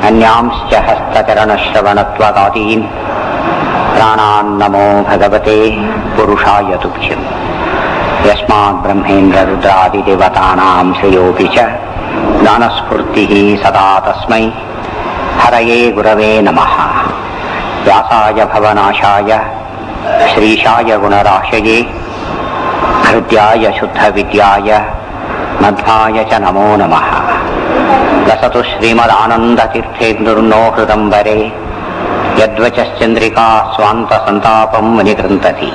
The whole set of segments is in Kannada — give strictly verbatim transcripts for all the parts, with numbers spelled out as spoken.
अन्यांश्च हस्तचरणश्रवणत्वदादीन् प्राणान्नमो भगवते पुरुषाय तुभ्यम् यस्मात् ब्रह्मेन्द्ररुद्रादिदेवतानां श्रेयोऽपि च ज्ञानस्फूर्तिः सदा तस्मै हरये गुरवे नमः। व्यासाय भवनाशाय श्रीशाय गुणराशये हृद्याय शुद्धविद्याय मध्वाय च नमो नमः। लसतु श्रीमदानन्दतीर्थेन्दुर्नो हृदम्बरे यद्वचश्चन्द्रिका स्वान्तसन्तापं मुनिकृन्तति।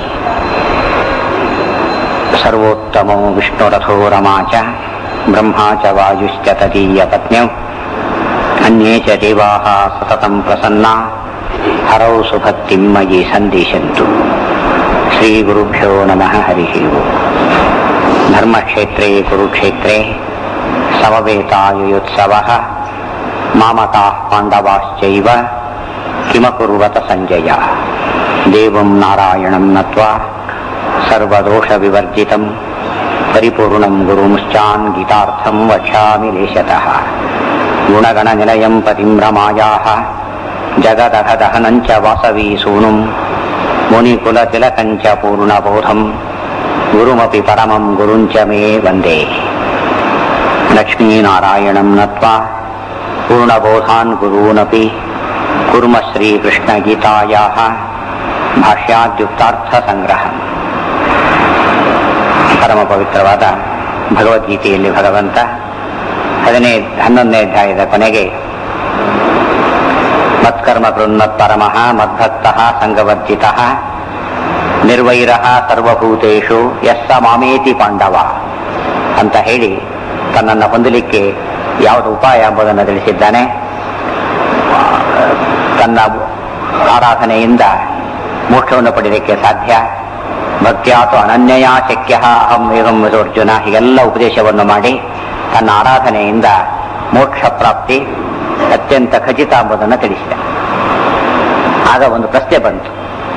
सर्वोत्तमो विष्णुरथो रमा च ब्रह्मा च वायुश्च तदीयपत्न्यौ अन्ये च देवाः सततं प्रसन्ना हरौ सुभक्तिं मयि सन्दिशन्तु। श्रीगुरुभ्यो नमः। हरिः ओम्। धर्मक्षेत्रे कुरुक्षेत्रे समवेतायुयुत्सवः मामताः पाण्डवाश्चैव किमकुर्वत सञ्जय। देवं नारायणं नत्वा सर्वदोषविवर्जितं परिपूर्णं गुरुमुश्चान् गीतार्थं वक्ष्यामि लेशतः। गुणगणनिलयं पतिं रमायाः जगदहदहनं च वासवी सूनुं मुनिकुलतिलकं च पूर्णबोधं गुरुमपि परमं गुरुं च मे वन्दे। लक्ष्मीनारायणं नत्वा पूर्णबोधान् गुरूनपि कुर्म श्रीकृष्णगीतायाः ಭಾಷ್ಯಾದ್ಯುಕ್ತಾರ್ಥಸಂಗ್ರಹ. ಪರಮ ಪವಿತ್ರವಾದ ಭಗವದ್ಗೀತೆಯಲ್ಲಿ ಭಗವಂತ ಹದಿನೇ ಹನ್ನೊಂದನೇ ಅಧ್ಯಾಯದ ಕೊನೆಗೆ ಮತ್ಕರ್ಮ ಕೃನ್ಮತ್ ಪರಮಃ ಮದ್ಭಕ್ತಃ ಸಂಗವರ್ಜಿತಃ ನಿರ್ವೈರಃ ಸರ್ವಭೂತೇಷು ಯಸ್ಸ ಮಾಮೇತಿ ಪಾಂಡವ ಅಂತ ಹೇಳಿ ತನ್ನನ್ನು ಹೊಂದಲಿಕ್ಕೆ ಯಾವುದು ಉಪಾಯ ಎಂಬುದನ್ನು ತಿಳಿಸಿದ್ದಾನೆ. ತನ್ನ ಆರಾಧನೆಯಿಂದ ಮೋಕ್ಷವನ್ನು ಪಡೆಯಲಿಕ್ಕೆ ಸಾಧ್ಯ. ಭಕ್ತ್ಯಾತು ಅನನ್ಯಯ ಶಕ್ಯ ಅಹಂ ಏವಂ ಅರ್ಜುನ ಹೀಗೆಲ್ಲ ಉಪದೇಶವನ್ನು ಮಾಡಿ ತನ್ನ ಆರಾಧನೆಯಿಂದ ಮೋಕ್ಷ ಪ್ರಾಪ್ತಿ ಅತ್ಯಂತ ಖಚಿತ ಎಂಬುದನ್ನು ತಿಳಿಸಿದ. ಆಗ ಒಂದು ಪ್ರಶ್ನೆ ಬಂತು.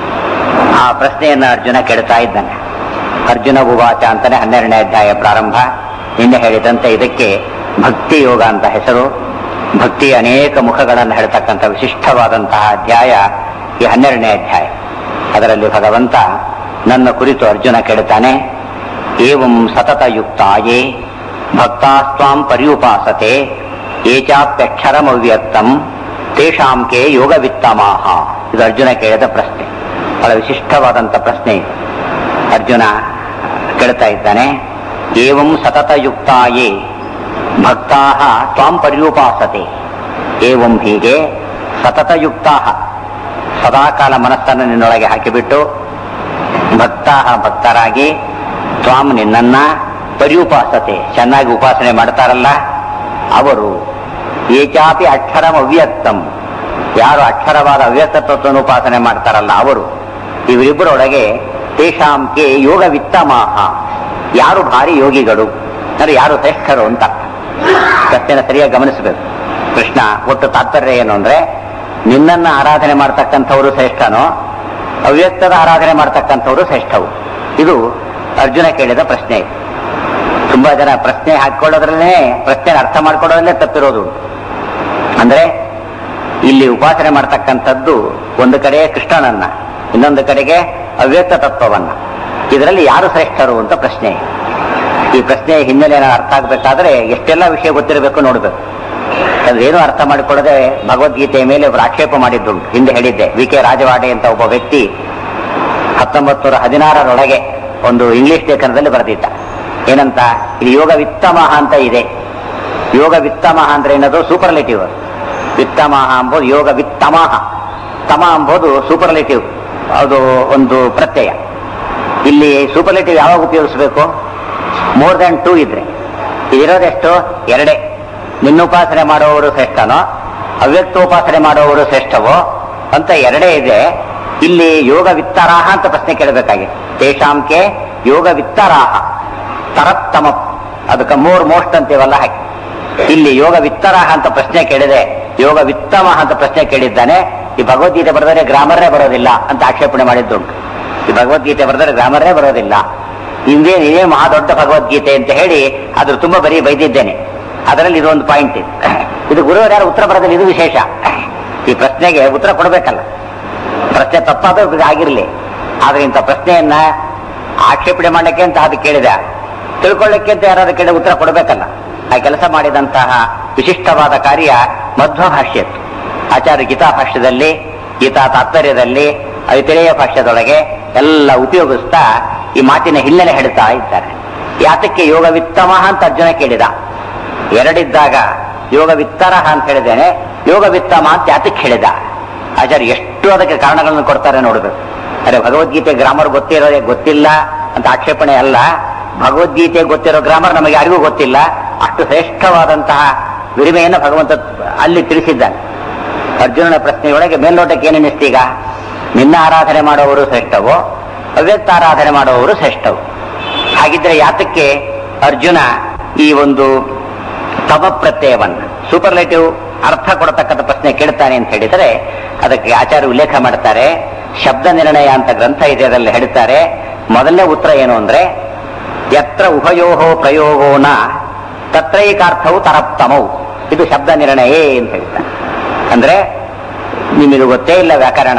ಆ ಪ್ರಶ್ನೆಯನ್ನು ಅರ್ಜುನ ಕೇಳ್ತಾ ಇದ್ದಾನೆ. ಅರ್ಜುನ ಉವಾಚ ಅಂತಾನೆ ಹನ್ನೆರಡನೇ ಅಧ್ಯಾಯ ಪ್ರಾರಂಭ. ನಿನ್ನೆ ಹೇಳಿದಂತೆ ಇದಕ್ಕೆ ಭಕ್ತಿ ಯೋಗ ಅಂತ ಹೆಸರು. ಭಕ್ತಿ ಅನೇಕ ಮುಖಗಳನ್ನು ಹೇಳ್ತಕ್ಕಂಥ ವಿಶಿಷ್ಟವಾದಂತಹ ಅಧ್ಯಾಯ ಈ ಹನ್ನೆರಡನೇ ಅಧ್ಯಾಯ. ಅದರಲ್ಲಿ ಭಗವಂತ ನನ್ನ ಕುರಿತು ಅರ್ಜುನ ಕೇಳುತ್ತಾನೆ. ಏವಂ ಸತತಯುಕ್ತಾಯೇ ಭಕ್ತಾಸ್ತ್ವಾಂ ಪರ್ಯುಪಾಸತೆ ಏಚಾಪ್ಯಕ್ಷರಮವ್ಯಕ್ತಂ ತೇಷಾಂ ಕೇ ಯೋಗವಿತ್ತಮಾಹ. ಇದು ಅರ್ಜುನ ಕೇಳಿದ ಪ್ರಶ್ನೆ. ಬಹಳ ವಿಶಿಷ್ಟವಾದಂಥ ಪ್ರಶ್ನೆ. ಅರ್ಜುನ ಕೇಳ್ತಾ ಇದ್ದಾನೆ. ಏವಂ ಸತತಯುಕ್ತಾಯೇ ಭಕ್ತಾಃ ತ್ವಾಂ ಪರ್ಯುಪಾಸತೆ. ಏವಂ ಹೀಗೆ ಸತತಯುಕ್ತಾಃ ಸದಾಕಾಲ ಮನಸ್ಸನ್ನು ನಿನ್ನೊಳಗೆ ಹಾಕಿಬಿಟ್ಟು ಭಕ್ತಾಃ ಭಕ್ತರಾಗಿ ತ್ವಾಂ ನಿನ್ನನ್ನ ಪರ್ಯುಪಾಸತೆ ಚೆನ್ನಾಗಿ ಉಪಾಸನೆ ಮಾಡ್ತಾರಲ್ಲ ಅವರು ಏಚಾಪಿ ಅಕ್ಷರಂ ಅವ್ಯಕ್ತಂ ಯಾರು ಅಕ್ಷರವಾದ ಅವ್ಯಕ್ತ ತತ್ವವನ್ನು ಉಪಾಸನೆ ಮಾಡ್ತಾರಲ್ಲ ಅವರು ಇವರಿಬ್ಬರೊಳಗೆ ತೇಷಾಂ ಕೆ ಯೋಗವಿತ್ತಮಾಹ ಯಾರು ಭಾರಿ ಯೋಗಿಗಳು ಅಂದರೆ ಯಾರು ಶ್ರೇಷ್ಠರು ಅಂತ ಪ್ರಶ್ನೆನ ಸರಿಯಾಗಿ ಗಮನಿಸಬೇಕು. ಕೃಷ್ಣ ಒಟ್ಟು ತಾತ್ಪರ್ಯ ಏನು ಅಂದ್ರೆ ನಿನ್ನನ್ನು ಆರಾಧನೆ ಮಾಡ್ತಕ್ಕಂಥವರು ಶ್ರೇಷ್ಠನೋ ಅವ್ಯಕ್ತದ ಆರಾಧನೆ ಮಾಡ್ತಕ್ಕಂಥವರು ಶ್ರೇಷ್ಠವು. ಇದು ಅರ್ಜುನ ಕೇಳಿದ ಪ್ರಶ್ನೆ. ತುಂಬಾ ಜನ ಪ್ರಶ್ನೆ ಹಾಕೊಳ್ಳೋದ್ರಲ್ಲೇ ಪ್ರಶ್ನೆ ಅರ್ಥ ಮಾಡ್ಕೊಳ್ಳೋದ್ರಲ್ಲೇ ತಪ್ಪಿರೋದು. ಅಂದ್ರೆ ಇಲ್ಲಿ ಉಪಾಸನೆ ಮಾಡ್ತಕ್ಕಂಥದ್ದು ಒಂದು ಕಡೆ ಕೃಷ್ಣನನ್ನ, ಇನ್ನೊಂದು ಕಡೆಗೆ ಅವ್ಯಕ್ತ ತತ್ವವನ್ನ. ಇದರಲ್ಲಿ ಯಾರು ಶ್ರೇಷ್ಠರು ಅಂತ ಪ್ರಶ್ನೆ. ಈ ಪ್ರಶ್ನೆ ಹಿನ್ನೆಲೆ ಅರ್ಥ ಆಗ್ಬೇಕಾದ್ರೆ ಎಷ್ಟೆಲ್ಲ ವಿಷಯ ಗೊತ್ತಿರಬೇಕು ನೋಡ್ಬೇಕು. ಅದೇನು ಅರ್ಥ ಮಾಡಿಕೊಳ್ಳದೆ ಭಗವದ್ಗೀತೆಯ ಮೇಲೆ ಒಬ್ಬರು ಆಕ್ಷೇಪ ಮಾಡಿದ್ದುಂಟು. ಹಿಂದೆ ಹೇಳಿದ್ದೆ. ವಿ ಕೆ ರಾಜವಾಡೆ ಅಂತ ಒಬ್ಬ ವ್ಯಕ್ತಿ ಹತ್ತೊಂಬತ್ತು ನೂರ ಹದಿನಾರರೊಳಗೆ ಒಂದು ಇಂಗ್ಲಿಷ್ ಲೇಖನದಲ್ಲಿ ಬರೆದಿದ್ದ. ಏನಂತ, ಇದು ಯೋಗ ವಿತ್ತಮಹ ಅಂತ ಇದೆ. ಯೋಗ ವಿತ್ತಮಹ ಅಂದ್ರೆ ಏನದು ಸೂಪರ್ಲೇಟಿವ್. ವಿತ್ತಮಹ ಅಂಬೋದು ಯೋಗ ವಿತ್ತಮಹ. ತಮ ಅಂಬೋದು ಸೂಪರ್ಲೇಟಿವ್, ಅದು ಒಂದು ಪ್ರತ್ಯಯ. ಇಲ್ಲಿ ಸೂಪರ್ಲೇಟಿವ್ ಯಾವಾಗ ಉಪಯೋಗಿಸಬೇಕು? ಮೋರ್ ದನ್ ಟೂ ಇದ್ರೆ. ಇದಿರೋದೆಷ್ಟು? ಎರಡೇ. ನಿನ್ನುಪಾಸನೆ ಮಾಡುವವರು ಶ್ರೇಷ್ಠನೋ ಅವ್ಯಕ್ತೋಪಾಸನೆ ಮಾಡುವವರು ಶ್ರೇಷ್ಠವೋ ಅಂತ ಎರಡೇ ಇದೆ. ಇಲ್ಲಿ ಯೋಗ ವಿತ್ತರಾಹ ಅಂತ ಪ್ರಶ್ನೆ ಕೇಳಬೇಕಾಗಿದೆ. ತೇಷಾಂಕೆ ಯೋಗ ವಿತ್ತರಾಹ ತರತ್ತಮ, ಅದಕ್ಕೆ ಮೋರ್ ಮೋಸ್ಟ್ ಅಂತೀವಲ್ಲ ಹಾಗೆ. ಇಲ್ಲಿ ಯೋಗ ವಿತ್ತರಾಹ ಅಂತ ಪ್ರಶ್ನೆ ಕೇಳಿದೆ, ಯೋಗ ವಿತ್ತಮ ಅಂತ ಪ್ರಶ್ನೆ ಕೇಳಿದ್ದಾನೆ. ಈ ಭಗವದ್ಗೀತೆ ಬರೆದರೆ ಗ್ರಾಮರೇ ಬರೋದಿಲ್ಲ ಅಂತ ಆಕ್ಷೇಪಣೆ ಮಾಡಿದ್ದುಂಟು. ಈ ಭಗವದ್ಗೀತೆ ಬರೆದರೆ ಗ್ರಾಮರೇ ಬರೋದಿಲ್ಲ, ಇಂದೇ ಇದೇ ಮಹಾ ದೊಡ್ಡ ಭಗವದ್ಗೀತೆ ಅಂತ ಹೇಳಿ ಅದ್ರ ತುಂಬಾ ಬರೀ ಬೈದಿದ್ದೇನೆ. ಅದರಲ್ಲಿ ಇದೊಂದು ಪಾಯಿಂಟ್ ಇದೆ. ಇದು ಗುರುವರು ಯಾರು ಉತ್ತರ ಬರೋದಿಲ್ಲ, ಇದು ವಿಶೇಷ. ಈ ಪ್ರಶ್ನೆಗೆ ಉತ್ತರ ಕೊಡಬೇಕಲ್ಲ, ಪ್ರಶ್ನೆ ತಪ್ಪಾದ್ರೂ ಆಗಿರಲಿ. ಆದ್ರೆ ಇಂಥ ಪ್ರಶ್ನೆಯನ್ನ ಆಕ್ಷೇಪಣೆ ಮಾಡಲಿಕ್ಕೆ ಅಂತ ಅದು ಕೇಳಿದ, ತಿಳ್ಕೊಳ್ಳಿಕ್ಕೆ ಅಂತ ಯಾರಾದ್ರೂ ಕೇಳಿದ ಉತ್ತರ ಕೊಡಬೇಕಲ್ಲ. ಆ ಕೆಲಸ ಮಾಡಿದಂತಹ ವಿಶಿಷ್ಟವಾದ ಕಾರ್ಯ ಮಧ್ವ ಭಾಷ್ಯತ್ತು. ಆಚಾರ್ಯ ಗೀತಾ ಭಾಷ್ಯದಲ್ಲಿ, ಗೀತಾ ತಾತ್ಪರ್ಯದಲ್ಲಿ, ಐತಿರೇಯ ಭಾಷ್ಯದೊಳಗೆ ಎಲ್ಲ ಉಪಯೋಗಿಸ್ತಾ ಈ ಮಾತಿನ ಹಿನ್ನೆಲೆ ಹೇಳ್ತಾ ಇದ್ದಾರೆ. ಯಾತಕ್ಕೆ ಯೋಗ ವಿತ್ತಮ ಅಂತ ಅರ್ಜುನ ಕೇಳಿದ. ಎರಡಿದ್ದಾಗ ಯೋಗ ವಿತ್ತರ ಅಂತ ಹೇಳಿದ್ದೇನೆ, ಯೋಗ ವಿತ್ತಮ ಅಂತ ಯಾತಕ್ಕೆ ಹೇಳಿದ? ಆಚಾರ್ಯ ಎಷ್ಟು ಅದಕ್ಕೆ ಕಾರಣಗಳನ್ನು ಕೊಡ್ತಾರೆ ನೋಡಬೇಕು. ಅರೆ ಭಗವದ್ಗೀತೆ ಗ್ರಾಮರ್ ಗೊತ್ತಿರೋದೇ ಗೊತ್ತಿಲ್ಲ ಅಂತ ಆಕ್ಷೇಪಣೆ ಅಲ್ಲ. ಭಗವದ್ಗೀತೆ ಗೊತ್ತಿರೋ ಗ್ರಾಮರ್ ನಮಗೆ ಯಾರಿಗೂ ಗೊತ್ತಿಲ್ಲ. ಅಷ್ಟು ಶ್ರೇಷ್ಠವಾದಂತಹ ವಿರಿಮೆಯನ್ನು ಭಗವಂತ ಅಲ್ಲಿ ತಿಳಿಸಿದ್ದಾನೆ. ಅರ್ಜುನನ ಪ್ರಶ್ನೆಯೊಳಗೆ ಮೇಲ್ನೋಟಕ್ಕೆ ಏನೆನಿಸ್ತೀಗ? ನಿನ್ನ ಆರಾಧನೆ ಮಾಡುವವರು ಶ್ರೇಷ್ಠವೋ, ಅವ್ಯಕ್ತ ಆರಾಧನೆ ಮಾಡುವವರು ಶ್ರೇಷ್ಠವು? ಹಾಗಿದ್ರೆ ಯಾತಕ್ಕೆ ಅರ್ಜುನ ಈ ಒಂದು ತಮ ಪ್ರತ್ಯಯವನ್ನು ಸೂಪರ್ಲೇಟಿವ್ ಅರ್ಥ ಕೊಡತಕ್ಕಂಥ ಪ್ರಶ್ನೆ ಕೇಳ್ತಾನೆ ಅಂತ ಹೇಳಿದರೆ ಅದಕ್ಕೆ ಆಚಾರ್ಯ ಉಲ್ಲೇಖ ಮಾಡ್ತಾರೆ. ಶಬ್ದ ನಿರ್ಣಯ ಅಂತ ಗ್ರಂಥ ಇದೆ, ಅದರಲ್ಲಿ ಹೇಳ್ತಾರೆ. ಮೊದಲನೇ ಉತ್ತರ ಏನು ಅಂದ್ರೆ, ಯತ್ರ ಉಭಯೋಹೋ ಪ್ರಯೋಗೋನ ತತ್ರೈಕಾರ್ಥವು ತರಪ್ತಮವು. ಇದು ಶಬ್ದ ನಿರ್ಣಯ ಅಂತ ಹೇಳ್ತಾರೆ. ಅಂದ್ರೆ ನಿಮಗೆ ಗೊತ್ತೇ ಇಲ್ಲ ವ್ಯಾಕರಣ,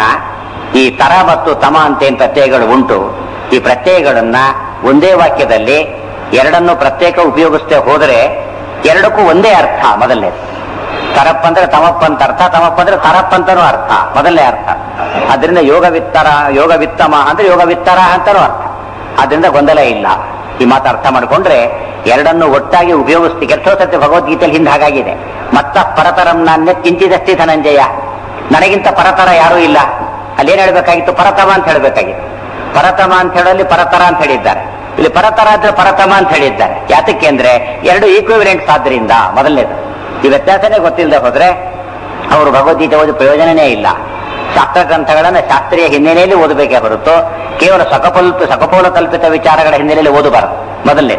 ಈ ತರ ಮತ್ತು ತಮ ಅಂತೇನು ಪ್ರತ್ಯಯಗಳು ಉಂಟು. ಈ ಪ್ರತ್ಯಯಗಳನ್ನ ಒಂದೇ ವಾಕ್ಯದಲ್ಲಿ ಎರಡನ್ನು ಪ್ರತ್ಯೇಕ ಉಪಯೋಗಿಸ್ತೇ ಹೋದರೆ ಎರಡಕ್ಕೂ ಒಂದೇ ಅರ್ಥ. ಮೊದಲನೇ ತರಪ್ಪ ಅಂದ್ರೆ ತಮಪ್ಪ ಅಂತ ಅರ್ಥ, ತಮಪ್ಪ ಅಂದ್ರೆ ತರಪ್ಪ ಅಂತನೂ ಅರ್ಥ, ಮೊದಲನೇ ಅರ್ಥ. ಅದರಿಂದ ಯೋಗ ವಿತ್ತರ, ಯೋಗ ವಿತ್ತಮ ಅಂದ್ರೆ ಯೋಗ ವಿತ್ತರ ಅಂತನೂ ಅರ್ಥ. ಅದರಿಂದ ಗೊಂದಲ ಇಲ್ಲ. ಈ ಮಾತು ಅರ್ಥ ಮಾಡಿಕೊಂಡ್ರೆ ಎರಡನ್ನು ಒಟ್ಟಾಗಿ ಉಪಯೋಗಿಸ್ತಿ. ಎಷ್ಟೋ ಸತ್ಯ ಭಗವದ್ಗೀತೆಯಲ್ಲಿ ಹಿಂದೆ ಹಾಗಾಗಿದೆ. ಮತ್ತ ಪರತರಂ ನಾಣ್ಯ ಕಿಂಚಿದಸ್ತಿ ಧನಂಜಯ, ನನಗಿಂತ ಪರತರ ಯಾರೂ ಇಲ್ಲ. ಅಲ್ಲೇನ್ ಹೇಳ್ಬೇಕಾಗಿತ್ತು? ಪರತಮ ಅಂತ ಹೇಳ್ಬೇಕಾಗಿತ್ತು. ಪರತಮ ಅಂತ ಹೇಳಲ್ಲಿ ಪರತರ ಅಂತ ಹೇಳಿದ್ದಾರೆ. ಇಲ್ಲಿ ಪರತರ ಅಂದ್ರೆ ಪರತಮ ಅಂತ ಹೇಳಿದ್ದಾರೆ. ಯಾತಕ್ಕೆ ಅಂದ್ರೆ ಎರಡು ಈಕ್ವಿವೆಲೆಂಟ್ಸ್ ಆದ್ರಿಂದ. ಮೊದಲನೇದು ಈ ವ್ಯತ್ಯಾಸನೇ ಗೊತ್ತಿಲ್ಲದೆ ಹೋದ್ರೆ ಅವರು ಭಗವದ್ಗೀತೆ ಓದಿ ಪ್ರಯೋಜನನೇ ಇಲ್ಲ. ಶಾಸ್ತ್ರ ಗ್ರಂಥಗಳನ್ನ ಶಾಸ್ತ್ರೀಯ ಹಿನ್ನೆಲೆಯಲ್ಲಿ ಓದಬೇಕೇ ಹೊರತು ಕೇವಲ ಸಕಪಲ್ಪ ಸಕಪೋಲ ಕಲ್ಪಿತ ವಿಚಾರಗಳ ಹಿನ್ನೆಲೆಯಲ್ಲಿ ಓದಬಾರದು. ಮೊದಲನೇ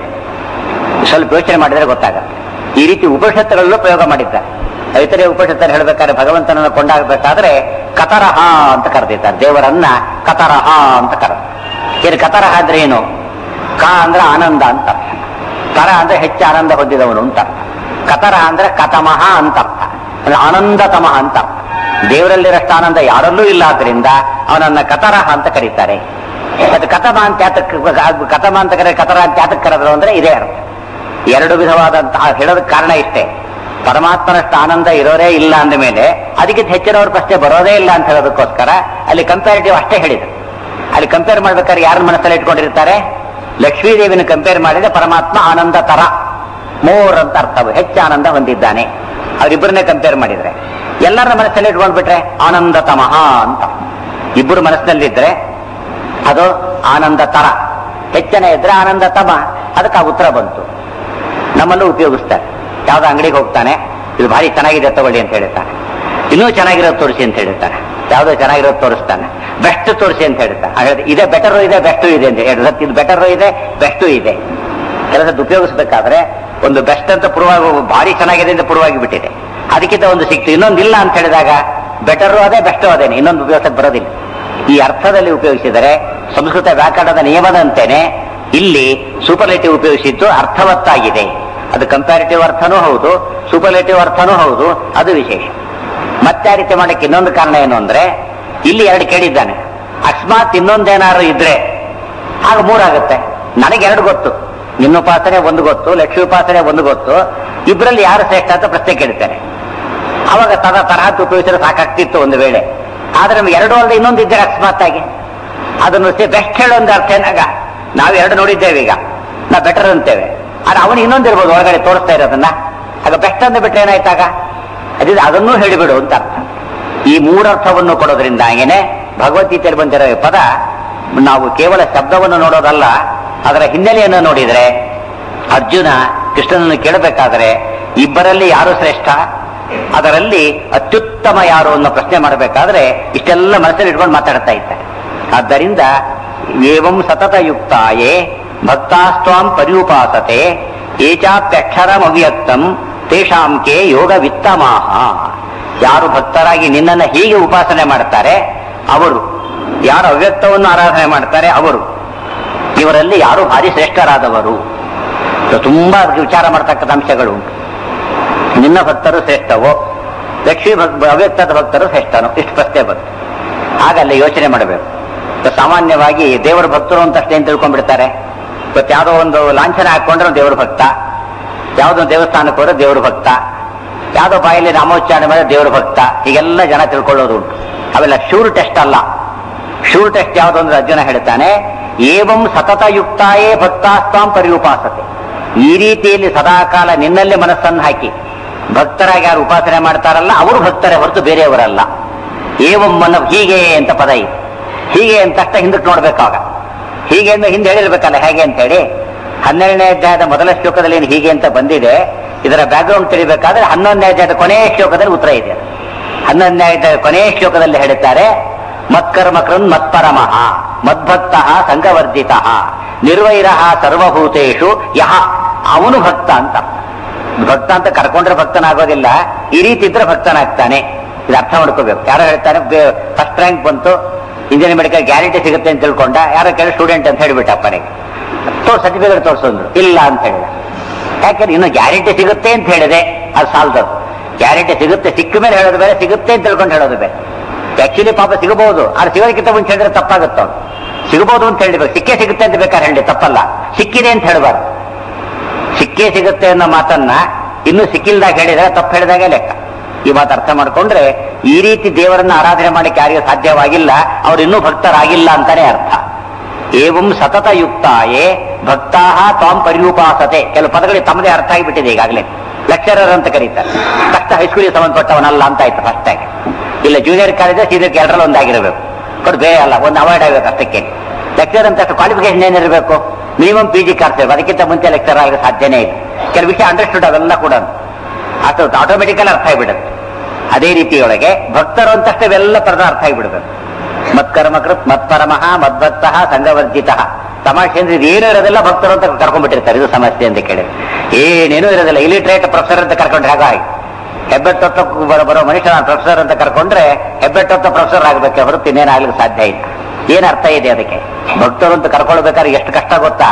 ಸ್ವಲ್ಪ ಯೋಚನೆ ಮಾಡಿದ್ರೆ ಗೊತ್ತಾಗುತ್ತೆ. ಈ ರೀತಿ ಉಪನಿಷತ್ತುಗಳಲ್ಲೂ ಪ್ರಯೋಗ ಮಾಡಿದ್ದಾರೆ. ಐತರೇಯ ಉಪನಿಷತ್ತಲ್ಲಿ ಹೇಳ್ಬೇಕಾದ್ರೆ ಭಗವಂತನನ್ನು ಕೊಂಡಾಗಬೇಕಾದ್ರೆ ಕತರಹ ಅಂತ ಕರೆದಿದ್ದಾರೆ. ದೇವರನ್ನ ಕತರಹ ಅಂತ ಕರೆದ. ಏನು ಕತರಹ ಅಂದ್ರೆ ಏನು? ಕ ಅಂದ್ರೆ ಆನಂದ ಅಂತ ಅರ್ಥ, ಕರ ಅಂದ್ರೆ ಹೆಚ್ಚು ಆನಂದ ಹೊಂದಿದವನು ಅಂತ ಅರ್ಥ. ಕತರ ಅಂದ್ರೆ ಕತಮಹ ಅಂತ ಅರ್ಥ, ಅಂದ್ರೆ ಆನಂದತಮಃ ಅಂತ ಅರ್ಥ. ದೇವರಲ್ಲಿರಷ್ಟು ಆನಂದ ಯಾರಲ್ಲೂ ಇಲ್ಲ, ಆದ್ರಿಂದ ಅವನನ್ನ ಕತರಹ ಅಂತ ಕರೀತಾರೆ. ಮತ್ತೆ ಕತಮ ಅಂತ ಯಾತಕ್ಕೆ ಕತಮ ಅಂತ ಕರೆ ಕತರ ಅಂತ ಯಾತಕ್ಕೆ ಕರೆದ್ರು ಅಂದ್ರೆ ಇದೇ ಅರ್ಥ. ಎರಡು ವಿಧವಾದಂತಹ ಹೇಳೋದಕ್ಕೆ ಕಾರಣ ಇಷ್ಟೇ. ಪರಮಾತ್ಮನಷ್ಟು ಆನಂದ ಇರೋರೇ ಇಲ್ಲ ಅಂದ ಮೇಲೆ ಅದಕ್ಕೆ ಹೆಚ್ಚಿನವ್ರ ಪ್ರಶ್ನೆ ಬರೋದೇ ಇಲ್ಲ ಅಂತ ಹೇಳೋದಕ್ಕೋಸ್ಕರ ಅಲ್ಲಿ ಕಂಪ್ಯಾರಿಟಿವ್ ಅಷ್ಟೇ ಹೇಳಿದ್ರು. ಅಲ್ಲಿ ಕಂಪೇರ್ ಮಾಡ್ಬೇಕಾದ್ರೆ ಯಾರನ್ನ ಮನಸ್ಸಲ್ಲಿ ಇಟ್ಕೊಂಡಿರ್ತಾರೆ? ಲಕ್ಷ್ಮೀದೇವಿನ ಕಂಪೇರ್ ಮಾಡಿದ್ರೆ ಪರಮಾತ್ಮ ಆನಂದ ತರ ಮೋರ್ ಅಂತ ಅರ್ಥ, ಹೆಚ್ಚು ಆನಂದ ಹೊಂದಿದ್ದಾನೆ. ಅವರಿಬ್ಬರನ್ನೇ ಕಂಪೇರ್ ಮಾಡಿದ್ರೆ ಎಲ್ಲರ ಮನಸ್ಸಲ್ಲಿ ಇಟ್ಕೊಂಡ್ಬಿಟ್ರೆ ಆನಂದ ತಮಃ ಅಂತ. ಇಬ್ಬರು ಮನಸ್ಸಿನಲ್ಲಿದ್ರೆ ಅದು ಆನಂದ ತರ, ಹೆಚ್ಚನ ಇದ್ರೆ ಆನಂದ ತಮ. ಅದಕ್ಕೆ ಆ ಉತ್ತರ ಬಂತು. ನಮ್ಮಲ್ಲೂ ಉಪಯೋಗಿಸ್ತಾರೆ. ಯಾವ್ದೋ ಅಂಗಡಿಗೆ ಹೋಗ್ತಾನೆ, ಇದು ಭಾರಿ ಚೆನ್ನಾಗಿದೆ ತಗೊಳ್ಳಿ ಅಂತ ಹೇಳ್ತಾನೆ. ಇನ್ನೂ ಚೆನ್ನಾಗಿರೋದು ತೋರಿಸಿ ಅಂತ ಹೇಳ್ತಾನೆ. ಯಾವ್ದೋ ಚೆನ್ನಾಗಿರೋದು ತೋರಿಸ್ತಾನೆ, ಬೆಸ್ಟ್ ತೋರಿಸಿ ಅಂತ ಹೇಳ್ತಾನೆ. ಇದೇ ಬೆಟರು ಇದೆ, ಬೆಸ್ಟು ಇದೆ ಅಂತ ಹೇಳಿದ್ರೆ ಇದು ಬೆಟರು ಇದೆ, ಬೆಸ್ಟು ಇದೆ. ಕೆಲಸದ ಉಪಯೋಗಿಸ್ಬೇಕಾದ್ರೆ ಒಂದು ಬೆಸ್ಟ್ ಅಂತ ಪೂರ್ವಾಗಿ ಭಾರಿ ಚೆನ್ನಾಗಿದೆ ಅಂತ ಪೂರ್ವಾಗಿ ಬಿಟ್ಟಿದೆ, ಅದಕ್ಕಿಂತ ಒಂದು ಸಿಕ್ತು. ಇನ್ನೊಂದಿಲ್ಲ ಅಂತ ಹೇಳಿದಾಗ ಬೆಟರು ಅದೇ ಬೆಸ್ಟು ಅದೇನೆ, ಇನ್ನೊಂದು ಉಪಯೋಗಕ್ಕೆ ಬರೋದಿಲ್ಲ. ಈ ಅರ್ಥದಲ್ಲಿ ಉಪಯೋಗಿಸಿದರೆ ಸಂಸ್ಕೃತ ವ್ಯಾಕರಣದ ನಿಯಮದಂತೆಯೇ ಇಲ್ಲಿ ಸೂಪರ್ಲೇಟಿವ್ ಉಪಯೋಗಿಸಿದ್ದು ಅರ್ಥವತ್ತಾಗಿದೆ. ಅದು ಕಂಪ್ಯಾರಿಟಿವ್ ಅರ್ಥನೂ ಹೌದು, ಸೂಪರ್ಲೇಟಿವ್ ಅರ್ಥನೂ ಹೌದು. ಅದು ವಿಶೇಷ. ಮತ್ತೆ ಆ ರೀತಿ ಮಾಡಕ್ಕೆ ಇನ್ನೊಂದು ಕಾರಣ ಏನು ಅಂದ್ರೆ ಇಲ್ಲಿ ಎರಡು ಕೇಳಿದ್ದಾನೆ. ಅಕಸ್ಮಾತ್ ಇನ್ನೊಂದೇನಾದ್ರು ಇದ್ರೆ ಆಗ ಮೂರಾಗುತ್ತೆ. ನನಗೆ ಎರಡು ಗೊತ್ತು, ನಿನ್ನ ಉಪಾಸನೆ ಒಂದು ಗೊತ್ತು, ಲಕ್ಷ್ಮೀ ಉಪಾಸನೆ ಒಂದು ಗೊತ್ತು, ಇಬ್ಬರಲ್ಲಿ ಯಾರು ಶ್ರೇಷ್ಠ ಅಂತ ಪ್ರಶ್ನೆ ಕೇಳ್ತೇನೆ. ಅವಾಗ ತದ ತರಹ ಉಪಯೋಗಿಸಿದ್ರೆ ಸಾಕಾಗ್ತಿತ್ತು ಒಂದು ವೇಳೆ. ಆದ್ರೆ ನಮ್ಗೆ ಎರಡು ಅಲ್ಲದೆ ಇನ್ನೊಂದು ಇದ್ದರೆ ಅಕಸ್ಮಾತ್ ಆಗಿ ಅದನ್ನು ಬೆಸ್ಟ್ ಹೇಳೊಂದು ಅರ್ಥ ಏನಾಗ ನಾವು ಎರಡು ನೋಡಿದ್ದೇವೆ, ಈಗ ನಾವು ಬೆಟರ್ ಅಂತೇವೆ. ಆದ್ರೆ ಅವನು ಇನ್ನೊಂದಿರ್ಬೋದು ಒಳಗಡೆ ತೋರಿಸ್ತಾ ಇರೋದನ್ನ, ಆಗ ಬೆಸ್ಟ್ ಅಂತ ಬಿಟ್ರೆ ಏನಾಯ್ತಾಗ ಅದಿದೆ, ಅದನ್ನೂ ಹೇಳಿಬಿಡು ಅಂತ ಅರ್ಥ. ಈ ಮೂರರ್ಥವನ್ನು ಕೊಡೋದ್ರಿಂದ ಹಾಗೇನೆ ಭಗವದ್ಗೀತೆಯಲ್ಲಿ ಬಂದಿರೋ ಪದ ನಾವು ಕೇವಲ ಶಬ್ದವನ್ನು ನೋಡೋದಲ್ಲ, ಅದರ ಹಿನ್ನೆಲೆಯನ್ನು ನೋಡಿದ್ರೆ ಅರ್ಜುನ ಕೃಷ್ಣನನ್ನು ಕೇಳಬೇಕಾದ್ರೆ ಇಬ್ಬರಲ್ಲಿ ಯಾರು ಶ್ರೇಷ್ಠ, ಅದರಲ್ಲಿ ಅತ್ಯುತ್ತಮ ಯಾರು ಅನ್ನೋ ಪ್ರಶ್ನೆ ಮಾಡಬೇಕಾದ್ರೆ ಇಷ್ಟೆಲ್ಲ ಮನಸ್ಸಲ್ಲಿ ಇಟ್ಕೊಂಡು ಮಾತಾಡ್ತಾ ಇದ್ದಾರೆ. ಆದ್ದರಿಂದ ಏವಂ ಸತತ ಯುಕ್ತಾಯೇ ಭಕ್ತಾಸ್ತ್ವಾಂ ಪರಿಉಪಾಸತೆ ಏಚಾಪ್ಯಕ್ಷರಂ ಅವ್ಯಕ್ತಂ ತೇಷಾಂಕೆ ಯೋಗ ವಿತ್ತಮಾಹ. ಯಾರು ಭಕ್ತರಾಗಿ ನಿನ್ನನ್ನು ಹೀಗೆ ಉಪಾಸನೆ ಮಾಡ್ತಾರೆ ಅವರು, ಯಾರು ಅವ್ಯಕ್ತವನ್ನು ಆರಾಧನೆ ಮಾಡ್ತಾರೆ ಅವರು, ಇವರಲ್ಲಿ ಯಾರು ಭಾರಿ ಶ್ರೇಷ್ಠರಾದವರು. ತುಂಬಾ ವಿಚಾರ ಮಾಡ್ತಕ್ಕಂಥ ಅಂಶಗಳು ಉಂಟು. ನಿನ್ನ ಭಕ್ತರು ಶ್ರೇಷ್ಠವೋ, ಲಕ್ಷ್ಮೀ ಭಕ್ ಅವ್ಯಕ್ತದ ಭಕ್ತರು ಶ್ರೇಷ್ಠನೋ, ಇಷ್ಟು ಪ್ರಶ್ನೆ ಬಂತು. ಆಗ ಅಲ್ಲಿ ಯೋಚನೆ ಮಾಡಬೇಕು. ಸಾಮಾನ್ಯವಾಗಿ ದೇವರ ಭಕ್ತರು ಅಂತ ಅಷ್ಟೇನು ತಿಳ್ಕೊಂಡ್ಬಿಡ್ತಾರೆ. ಇವತ್ತು ಯಾವುದೋ ಒಂದು ಲಾಂಛನ ಹಾಕೊಂಡ್ರೆ ದೇವ್ರ ಭಕ್ತ, ಯಾವುದೋ ದೇವಸ್ಥಾನಕ್ಕೆ ಹೋದ್ರೆ ದೇವ್ರ ಭಕ್ತ, ಯಾವುದೋ ಬಾಯಲ್ಲಿ ನಾಮೋಚ್ಚಾರಣೆ ಮಾಡಿದ್ರೆ ದೇವ್ರ ಭಕ್ತ, ಹೀಗೆಲ್ಲ ಜನ ತಿಳ್ಕೊಳ್ಳೋದು ಉಂಟು. ಅವೆಲ್ಲ ಶೂರ್ ಟೆಸ್ಟ್ ಅಲ್ಲ. ಶೂರ್ ಟೆಸ್ಟ್ ಯಾವುದು ಅಂದ್ರೆ ಅರ್ಜುನ ಹೇಳ್ತಾನೆ, ಏವಂ ಸತತಯುಕ್ತಾಯೇ ಭಕ್ತಾಸ್ತಾಂ ಪರ್ಯುಪಾಸತೆ. ಈ ರೀತಿಯಲ್ಲಿ ಸದಾಕಾಲ ನಿನ್ನಲ್ಲಿ ಮನಸ್ಸನ್ನು ಹಾಕಿ ಭಕ್ತರಾಗಿ ಯಾರು ಉಪಾಸನೆ ಮಾಡ್ತಾರಲ್ಲ ಅವರು ಭಕ್ತರೇ ಹೊರತು ಬೇರೆಯವರಲ್ಲ. ಏವಂ ಮನ ಹೀಗೆ ಅಂತ ಪದ ಇದೆ. ಹೀಗೆ ಅಂತ ತಕ್ಷಣ ಹಿಂದಕ್ಕೆ ನೋಡ್ಬೇಕಾಗ ಹೀಗೆ ಅಂದ್ರೆ ಹಿಂದೆ ಹೇಳಿರ್ಬೇಕಲ್ಲ ಹೇಗೆ ಅಂತ ಹೇಳಿ. ಹನ್ನೆರಡನೇ ಅಧ್ಯಾಯದ ಮೊದಲ ಶ್ಲೋಕದಲ್ಲಿ ಏನು ಹೀಗೆ ಅಂತ ಬಂದಿದೆ, ಇದರ ಬ್ಯಾಕ್ಗ್ರೌಂಡ್ ತಿಳಿಬೇಕಾದ್ರೆ ಹನ್ನೊಂದನೇ ಅಧ್ಯಾಯದ ಕೊನೆಯ ಶ್ಲೋಕದಲ್ಲಿ ಉತ್ತರ ಇದೆ. ಹನ್ನೊಂದನೇ ಅಧ್ಯಾಯದ ಕೊನೆಯ ಶ್ಲೋಕದಲ್ಲಿ ಹೇಳುತ್ತಾರೆ, ಮತ್ಕರ್ಮಕೃನ್ ಮತ್ಪರಮಃ ಮದ್ಭಕ್ತ ಸಂಘವರ್ಜಿತ ನಿರ್ವೈರ ಸರ್ವಭೂತೇಶು ಯಹ. ಅವನು ಭಕ್ತ ಅಂತ. ಭಕ್ತ ಅಂತ ಕರ್ಕೊಂಡ್ರೆ ಭಕ್ತನಾಗೋದಿಲ್ಲ, ಈ ರೀತಿ ಇದ್ರೆ ಭಕ್ತನಾಗ್ತಾನೆ. ಇದು ಅರ್ಥ ಮಾಡ್ಕೋಬೇಕು. ಯಾರೋ ಹೇಳ್ತಾನೆ ಫಸ್ಟ್ ರ್ಯಾಂಕ್ ಬಂತು, ಇಂಜಿನಿಯರಿಂಗ್ ಮೆಡಿಕಲ್ ಗ್ಯಾರಂಟಿ ಸಿಗುತ್ತೆ ಅಂತ ತಿಳ್ಕೊಂಡ, ಯಾರೋ ಕೇಳಿ ಸ್ಟೂಡೆಂಟ್ ಅಂತ ಹೇಳಿಬಿಟ್ಟ ಅಪ್ಪನಿಗೆ. ತೋರ್ ಸರ್ಟಿಫಿಕೇಟ್ ತೋರಿಸೋದ್ರು, ಇಲ್ಲ ಅಂತ ಹೇಳಿದ. ಯಾಕಂದ್ರೆ ಇನ್ನು ಗ್ಯಾರಂಟಿ ಸಿಗುತ್ತೆ ಅಂತ ಹೇಳಿದೆ, ಅದು ಸಾಲದದು. ಗ್ಯಾರಂಟಿ ಸಿಗುತ್ತೆ, ಸಿಕ್ಕ ಮೇಲೆ ಹೇಳೋದು ಬೇರೆ, ಸಿಗುತ್ತೆ ಅಂತ ತಿಳ್ಕೊಂಡು ಹೇಳೋದು ಬೇರೆ. ಆಕ್ಚುಲಿ ಪಾಪ ಸಿಗಬಹುದು, ಆದ್ರೆ ಸಿಗೋದಕ್ಕಿಂತ ಮುಂಚೆ ಹೇಳಿದ್ರೆ ತಪ್ಪಾಗುತ್ತೆ. ಅವ್ನು ಸಿಗಬಹುದು ಅಂತ ಹೇಳಬೇಕು, ಸಿಕ್ಕೇ ಸಿಗುತ್ತೆ ಅಂತ ಬೇಕಾದ್ರೆ ಹೇಳಿ ತಪ್ಪಲ್ಲ. ಸಿಕ್ಕಿದೆ ಅಂತ ಹೇಳಬಾರ್ದು. ಸಿಕ್ಕೇ ಸಿಗುತ್ತೆ ಅನ್ನೋ ಮಾತನ್ನ ಇನ್ನು ಸಿಕ್ಕಿಲ್ದಾಗ ಹೇಳಿದಾಗ ತಪ್ಪು ಹೇಳಿದಾಗ ಲೆಕ್ಕ. ಈ ಮಾತು ಅರ್ಥ ಮಾಡ್ಕೊಂಡ್ರೆ ಈ ರೀತಿ ದೇವರನ್ನ ಆರಾಧನೆ ಮಾಡಕ್ಕೆ ಯಾರಿಗೂ ಸಾಧ್ಯವಾಗಿಲ್ಲ, ಅವ್ರು ಇನ್ನೂ ಭಕ್ತರಾಗಿಲ್ಲ ಅಂತಾನೆ ಅರ್ಥ. ಏವಂ ಸತತಯುಕ್ತಾಯೇ ಭಕ್ತಾ ತ್ವಾಂ ಪರ್ಯುಪಾಸತೆ. ಕೆಲವು ಪದಗಳಿಗೆ ತಮ್ಮದೇ ಅರ್ಥ ಆಗಿಬಿಟ್ಟಿದೆ ಈಗಾಗಲೇ. ಲೆಕ್ಚರರ್ ಅಂತ ಕರೀತಾರೆ, ಕಷ್ಟ ಹೈಸ್ಕೂಲಿಗೆ ಸಂಬಂಧಪಟ್ಟವನಲ್ಲ ಅಂತ ಆಯ್ತು ಫಸ್ಟ್ ಆಗಿ. ಇಲ್ಲ ಜೂನಿಯರ್ ಕಾಲೇಜ್ ಸೀನಿಯರ್ ಎರಡರಲ್ಲಿ ಒಂದಾಗಿರಬೇಕು, ಬಟ್ ಬೇರೆ ಅಲ್ಲ, ಒಂದು ಅವಾಯ್ಡ್ ಆಗಬೇಕು ಅಷ್ಟಕ್ಕೆ. ಲೆಕ್ಚರ್ ಅಂತ ಕ್ವಾಲಿಫಿಕೇಶನ್ ಏನಿರಬೇಕು, ಮಿನಿಮಮ್ ಪಿ ಜಿ ಕಾರ್ಸ್ ಇರಬೇಕು, ಅದಕ್ಕಿಂತ ಮುಂಚೆ ಲೆಕ್ಚರ್ ಆಗಕ್ಕೆ ಸಾಧ್ಯನೇ ಇಲ್ಲ. ಕೆಲವು ವಿಷಯ ಅಂಡರ್ಸ್ಟುಡ್ ಅವೆಲ್ಲ ಕೂಡ ಅದು ಆಟೋಮೆಟಿಕಲ್ ಅರ್ಥ ಆಗಿಬಿಡುತ್ತೆ. ಅದೇ ರೀತಿಯೊಳಗೆ ಭಕ್ತರು ಅಂತಷ್ಟೇ ಇವೆಲ್ಲ ಪದ ಅರ್ಥ ಆಗಿಬಿಡ್ಬೇಕು. ಮತ್ಕರ್ಮಕೃತ್ ಮತ್ಪರಮಃ ಮದ್ಭಕ್ತ ಸಂಘವರ್ಜಿತ. ತಮಾಷೆ ಅಂದ್ರೆ ಇದೇನು ಇರೋದಿಲ್ಲ ಭಕ್ತರು ಅಂತ ಕರ್ಕೊಂಡ್ಬಿಟ್ಟಿರ್ತಾರೆ. ಇದು ಸಮಸ್ಯೆ ಅಂತ ಕೇಳಿ ಏನೇನೂ ಇರೋದಿಲ್ಲ. ಇಲಿಟ್ರೇಟ್ ಪ್ರೊಫೆಸರ್ ಅಂತ ಕರ್ಕೊಂಡ್ರೆ ಹಾಗಾಗಿ ಹೆಬ್ಬೆಟ್ಟೊತ್ತ ಬರೋ ಮನುಷ್ಯ ಪ್ರೊಫೆಸರ್ ಅಂತ ಕರ್ಕೊಂಡ್ರೆ ಹೆಬ್ಬೆಟ್ಟೊತ್ತ ಪ್ರೊಫೆಸರ್ ಆಗ್ಬೇಕೆ ಹೊರತು ಇನ್ನೇನಾಗ್ಲಿಕ್ಕೆ ಸಾಧ್ಯ ಇಲ್ಲ. ಏನ್ ಅರ್ಥ ಇದೆ ಅದಕ್ಕೆ? ಭಕ್ತರು ಅಂತ ಕರ್ಕೊಳ್ಬೇಕಾದ್ರೆ ಎಷ್ಟು ಕಷ್ಟ ಗೊತ್ತಾ?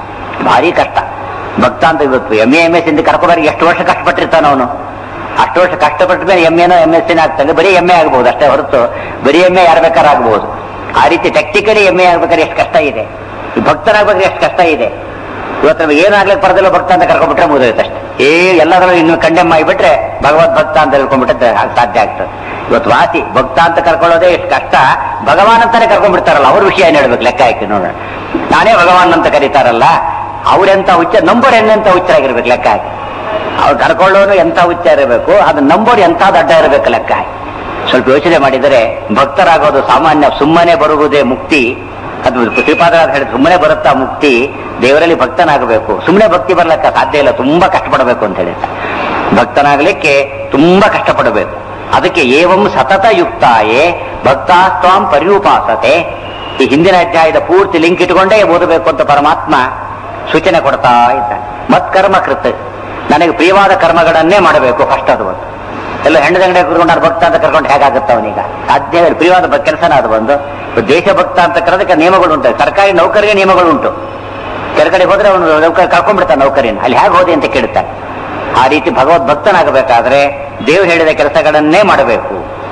ಭಾರಿ ಕಷ್ಟ. ಭಕ್ತ ಅಂತ ಇವತ್ತು ಎಂ ಎ ಎಂ ಎಸ್ ಇಂದ ಕರ್ಕೊಬಾರಿ ಎಷ್ಟು ವರ್ಷ ಕಷ್ಟಪಟ್ಟಿರ್ತಾನ ಅವನು. ಅಷ್ಟು ವರ್ಷ ಕಷ್ಟಪಟ್ಟ ಮೇಲೆ ಎಂ ಎನೋ ಎಂ ಎಸ್ ಸಿನ ಆಗ್ತದೆ. ಬರೀ ಎಂ ಎ ಆಗ್ಬಹುದು ಅಷ್ಟೇ ಹೊರತು ಬರೀ ಎಂ ಎ ಯಾರು ಬೇಕಾದ್ರೂ ಆಗ್ಬಹುದು. ಆ ರೀತಿ ಟೆಕ್ನಿಕಲಿ ಎಂ ಎ ಆಗ್ಬೇಕಾದ್ರೆ ಎಷ್ಟು ಕಷ್ಟ ಇದೆ, ಈ ಭಕ್ತರಾಗ್ಬೇಕಾದ್ರೆ ಎಷ್ಟು ಕಷ್ಟ ಇದೆ. ಇವತ್ತು ನಮಗೆ ಏನಾಗ್ಲಿಕ್ಕೆ ಬರೋದಿಲ್ಲ ಭಕ್ತ ಅಂತ ಕರ್ಕೊಂಡ್ಬಿಟ್ರೆ ಮುಗಿದೋಯ್ತು ಅಷ್ಟೇ. ಏ ಎಲ್ಲದರಲ್ಲೂ ಇನ್ನು ಕಂಡೆಮ್ ಮಾಡಿಬಿಟ್ರೆ ಭಗವದ್ ಭಕ್ತ ಅಂತ ಹೇಳ್ಕೊಂಡ್ಬಿಟ್ರೆ ಸಾಧ್ಯ ಆಗ್ತದೆ. ಇವತ್ತು ವಾಸಿ ಭಕ್ತ ಅಂತ ಕರ್ಕೊಳ್ಳೋದೇ ಎಷ್ಟು ಕಷ್ಟ. ಭಗವಾನ್ ಅಂತಾನೆ ಕರ್ಕೊಂಡ್ಬಿಡ್ತಾರಲ್ಲ, ಅವ್ರ ವಿಷಯ ಏನ್ ಹೇಳ್ಬೇಕು ಲೆಕ್ಕ ಹಾಕಿ ನೋಡೋಣ. ನಾನೇ ಭಗವಾನ್ ಅಂತ ಕರೀತಾರಲ್ಲ, ಅವ್ರೆಂತ ಹುಚ್ಚ, ನಂಬೋರ್ ಎಂತ ಹುಚ್ಚರಾಗಿರ್ಬೇಕು ಲೆಕ್ಕ ಹಾಕಿ. ಅವ್ರು ಕರ್ಕೊಳ್ಳೋನು ಎಂಥ ಹುಚ್ಚ ಇರಬೇಕು, ಅದು ನಂಬೋರ್ ಎಂಥ ದಡ್ಡ ಇರಬೇಕು ಲೆಕ್ಕ ಹಾಕಿ. ಸ್ವಲ್ಪ ಯೋಚನೆ ಮಾಡಿದರೆ ಭಕ್ತರಾಗೋದು ಸಾಮಾನ್ಯ. ಸುಮ್ಮನೆ ಬರುವುದೇ ಮುಕ್ತಿ. ಅದು ಶ್ರೀಪಾದರಾಜ ಹೇಳಿದ ಸುಮ್ಮನೆ ಬರುತ್ತಾ ಮುಕ್ತಿ. ದೇವರಲ್ಲಿ ಭಕ್ತನಾಗಬೇಕು. ಸುಮ್ಮನೆ ಭಕ್ತಿ ಬರ್ಲಿಕ್ಕೆ ಸಾಧ್ಯ ಇಲ್ಲ, ತುಂಬಾ ಕಷ್ಟಪಡಬೇಕು ಅಂತ ಹೇಳಿ. ಭಕ್ತನಾಗಲಿಕ್ಕೆ ತುಂಬಾ ಕಷ್ಟಪಡಬೇಕು. ಅದಕ್ಕೆ ಏವಂ ಸತತ ಯುಕ್ತಾಯೇ ಭಕ್ತಾಸ್ತ್ವಾಂ ಪರ್ಯುಪಾಸತೆ. ಈ ಹಿಂದಿನ ಅಧ್ಯಾಯದ ಪೂರ್ತಿ ಲಿಂಕ್ ಇಟ್ಕೊಂಡೇ ಓದಬೇಕು ಅಂತ ಪರಮಾತ್ಮ ಸೂಚನೆ ಕೊಡ್ತಾ ಇದ್ದಾನೆ. ಮತ್ಕರ್ಮ ಕೃತ್, ನನಗೆ ಪ್ರಿಯವಾದ ಕರ್ಮಗಳನ್ನೇ ಮಾಡಬೇಕು ಫಸ್ಟ್. ಅದು ಒಂದು ಎಲ್ಲ ಹೆಣ್ಣು ಅಂಗಡಿ ಕೂತ್ಕೊಂಡು ಭಕ್ತ ಅಂತ ಕರ್ಕೊಂಡು ಹೇಗಾಗುತ್ತೆ ಅವನೀಗ? ಸಾಧ್ಯ ಪ್ರಿಯವಾದ ಕೆಲಸನ ಅದು ಒಂದು. ದೇಶಭಕ್ತ ಅಂತ ಕರೆದಕ್ಕೆ ನಿಯಮಗಳು ಉಂಟು. ಸರ್ಕಾರಿ ನೌಕರಿಗೆ ನಿಯಮಗಳು ಉಂಟು. ಕೆಲ ಕಡೆ ಹೋದ್ರೆ ಅವನು ನೌಕರಿ ಕರ್ಕೊಂಡ್ಬಿಡ್ತಾನೆ ನೌಕರಿನ, ಅಲ್ಲಿ ಹೇಗೆ ಹೋದೆ ಅಂತ ಕೇಳ್ತಾನೆ. ಆ ರೀತಿ ಭಗವದ್ ಭಕ್ತನಾಗಬೇಕಾದ್ರೆ ದೇವರು ಹೇಳಿದ ಕೆಲಸಗಳನ್ನೇ ಮಾಡಬೇಕು.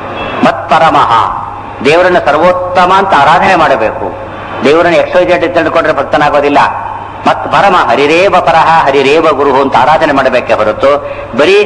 ಮತ್ಪರಮಃ, ದೇವರನ್ನ ಸರ್ವೋತ್ತಮ ಅಂತ ಆರಾಧನೆ ಮಾಡಬೇಕು. ದೇವರನ್ನ ಎಕ್ಸೈಜೆಡ್ ತಿಳ್ಕೊಂಡ್ರೆ ಭಕ್ತನಾಗೋದಿಲ್ಲ. ಮತ್ ಪರಮ ಹರಿರೇವ ಪರಹ ಹರಿರೇವ ಗುರು ಅಂತ ಆರಾಧನೆ ಮಾಡಬೇಕೆ ಹೊರತು ಬರೀ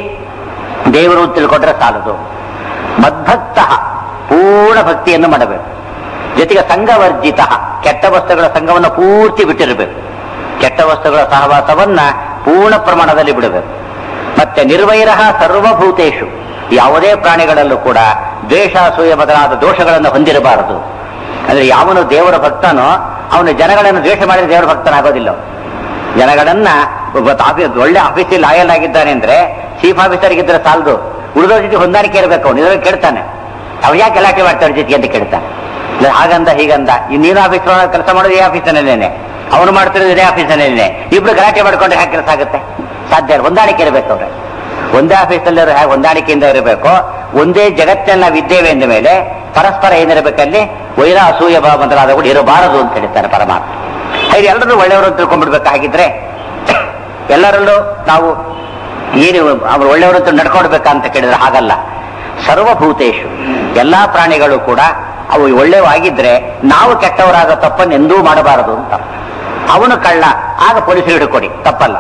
ದೇವರು ತಿಳ್ಕೊಂಡ್ರೆ ಸಾಲದು. ಮದ್ಭಕ್ತ, ಪೂರ್ಣ ಭಕ್ತಿಯನ್ನು ಮಾಡಬೇಕು. ಜೊತೆಗೆ ಸಂಘವರ್ಜಿತ, ಕೆಟ್ಟ ವಸ್ತುಗಳ ಸಂಘವನ್ನು ಪೂರ್ತಿ ಬಿಟ್ಟಿರಬೇಕು. ಕೆಟ್ಟ ವಸ್ತುಗಳ ಸಹವಾಸವನ್ನ ಪೂರ್ಣ ಪ್ರಮಾಣದಲ್ಲಿ ಬಿಡಬೇಕು. ಮತ್ತೆ ನಿರ್ವೈರ ಸರ್ವಭೂತೇಶು, ಯಾವುದೇ ಪ್ರಾಣಿಗಳಲ್ಲೂ ಕೂಡ ದ್ವೇಷ ಅಸೂಯೆ ಮೊದಲಾದ ದೋಷಗಳನ್ನು ಹೊಂದಿರಬಾರದು. ಅಂದ್ರೆ ಯಾವನು ದೇವರ ಭಕ್ತನೋ ಅವನು ಜನಗಳನ್ನು ದ್ವೇಷ ಮಾಡಿದ್ರೆ ದೇವರ ಭಕ್ತನಾಗೋದಿಲ್ಲ. ಜನಗಳನ್ನ ಆಫೀಸ್ ಒಳ್ಳೆ ಆಫೀಸಲ್ಲಿ ಲಾಯಲ್ ಆಗಿದ್ದಾನೆ ಅಂದ್ರೆ ಚೀಫ್ ಆಫೀಸರ್ ಇದ್ರೆ ಸಾಲದು, ಉಳಿದೋರ್ ಜೊತೆ ಹೊಂದಾಣಿಕೆ ಇರಬೇಕು. ಅವನು ಇದ್ರಲ್ಲಿ ಕೇಳ್ತಾನೆ, ಅವ್ ಯಾಕೆ ಗಲಾಟೆ ಮಾಡ್ತಾರೆ ಜೊತೆಗೆ ಅಂತ ಕೇಳ್ತಾನೆ. ಹಾಗಂದ ಹೀಗಂದ, ನೀನು ಆಫೀಸ್ ಕೆಲಸ ಮಾಡೋದು ಈ ಆಫೀಸಿನಲ್ಲೇನೆ, ಅವನು ಮಾಡ್ತಿರೋದು ಇದೇ ಆಫೀಸಿನಲ್ಲೇನೆ, ಇಬ್ರು ಗಲಾಟೆ ಮಾಡ್ಕೊಂಡ್ರೆ ಹೇಗೆ ಕೆಲಸ ಆಗುತ್ತೆ? ಸಾಧ್ಯ. ಹೊಂದಾಣಿಕೆ ಇರಬೇಕು. ಅವ್ರೆ ಒಂದೇ ಆಫೀಸಲ್ಲಿರೋ ಹೇಗೆ ಹೊಂದಾಣಿಕೆಯಿಂದ ಇರಬೇಕು. ಒಂದೇ ಜಗತ್ತಲ್ಲಿ ನಾವಿದ್ದೇವೆ ಎಂದ ಮೇಲೆ ಪರಸ್ಪರ ಏನಿರಬೇಕಲ್ಲಿ ವೈರ ಅಸೂಯ ಭಾವ ಮೊದಲಾದ ಕೂಡ ಇರಬಾರದು ಅಂತ ಹೇಳ್ತಾರೆ ಪರಮಾತ್ಮ. ಹಾಗೆ ಎಲ್ಲರೂ ಒಳ್ಳೆಯವರು ಅಂತ ತಿಳ್ಕೊಂಡ್ಬಿಡ್ಬೇಕಾಗಿದ್ರೆ ಎಲ್ಲರಲ್ಲೂ ನಾವು ಏನು ಅವ್ರು ಒಳ್ಳೆಯವರು ನಡ್ಕೊಡ್ಬೇಕಂತ ಕೇಳಿದ್ರೆ ಹಾಗಲ್ಲ. ಸರ್ವಭೂತೇಶು ಎಲ್ಲಾ ಪ್ರಾಣಿಗಳು ಕೂಡ ಅವು ಒಳ್ಳೆಯವಾಗಿದ್ರೆ ನಾವು ಕೆಟ್ಟವರಾಗ ತಪ್ಪನ್ನು ಎಂದೂ ಮಾಡಬಾರದು ಅಂತ. ಅವನು ಕಳ್ಳ, ಆಗ ಪೊಲೀಸರು ಹಿಡ್ಕೊಡಿ, ತಪ್ಪಲ್ಲ.